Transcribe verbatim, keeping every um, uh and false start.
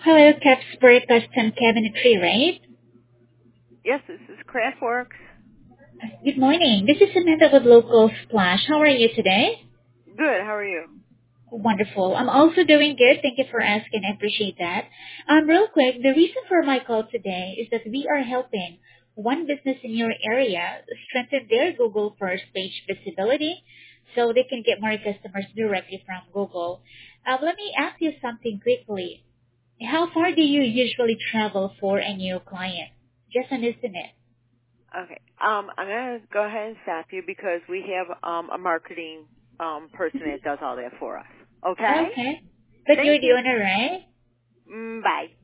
Hello, Capsport Custom Cabinetry, right? Yes, this is Craftworks. Good morning. This is Samantha with Local Splash. How are you today? Good. How are you? Wonderful. I'm also doing good. Thank you for asking. I appreciate that. Um, real quick, the reason for my call today is that we are helping one business in your area strengthen their Google first page visibility so they can get more customers directly from Google. Um, let me ask you something quickly. How far do you usually travel for a new client? Just an estimate. Okay. Um, I'm gonna go ahead and stop you because we have um a marketing um person that does all that for us. Okay. Okay. But Thank you're the you. owner, right? Mm, bye.